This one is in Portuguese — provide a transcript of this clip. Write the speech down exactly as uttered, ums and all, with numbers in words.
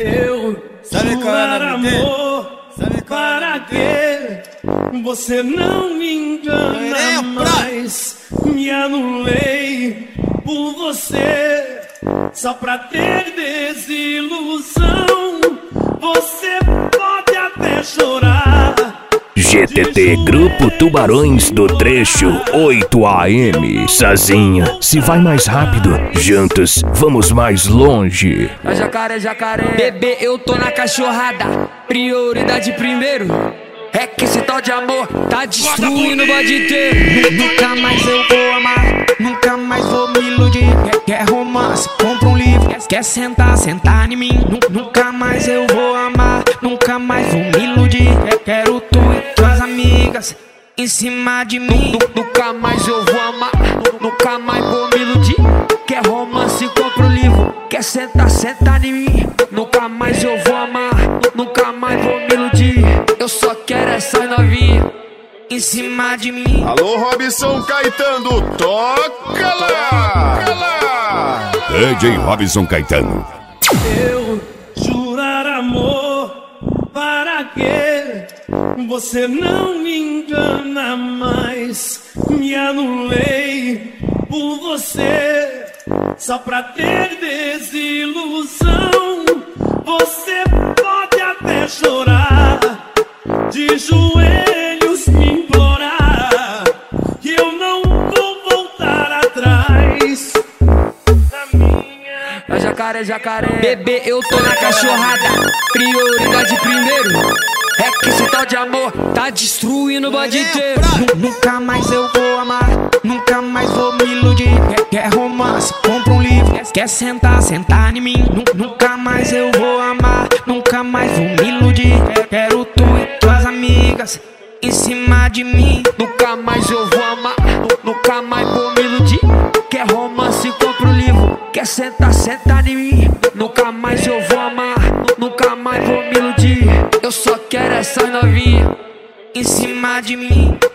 Eu Sabe qual é jurar o nome dele? amor, Sabe qual é o para nome dele? que você não me engana Loirinho, mais. Me anulei por você, só pra ter desilusão. Você pode até chorar. G T T Grupo Tubarões do Trecho oito A M. Sozinha se vai mais rápido, juntos vamos mais longe. É jacaré, jacaré. Bebê, eu tô na cachorrada. Prioridade primeiro. É que esse tal de amor tá destruindo o bode inteiro. Nunca mais eu vou amar, nunca mais vou me iludir. Quer, quer romance, compra um livro. Quer, quer sentar, sentar em mim. Nu, nunca mais eu vou amar, nunca mais vou me iludir. Quer, quero tu e tuas amigas em cima de mim. Nu, nunca mais eu vou amar, nu, nunca mais vou me iludir. Quer romance, compra um livro. Quer sentar, sentar em mim. Nunca mais eu vou amar, nu, nunca mais vou me iludir. Eu só quero essa novinha em cima de mim. Alô, Robson Caetano, toca lá! Toca lá! D J Robson Caetano. Eu jurar amor, para que você não me engana mais. Me anulei por você, só pra ter desilusão. Você pode até chorar, de joelhos me implorar, que eu não vou voltar atrás da minha. É jacaré, jacaré. Bebê, eu tô na cachorrada. Prioridade primeiro. É que esse tal de amor tá destruindo o bode inteiro. Nu, nunca mais eu vou amar, nunca mais vou me iludir. Quer, quer romance, compra um livro. Quer, quer sentar, sentar em mim. Nu, nunca mais eu vou amar, nunca mais vou me iludir. Quer, quero tu e tuas amigas em cima de mim. Nunca mais eu vou amar, nu, nunca mais vou me iludir. Quer romance, compra um livro. Quer sentar, sentar em mim. Nunca mais eu vou amar, nu, nunca mais vou me iludir. Eu só quero essa novinha em cima de mim.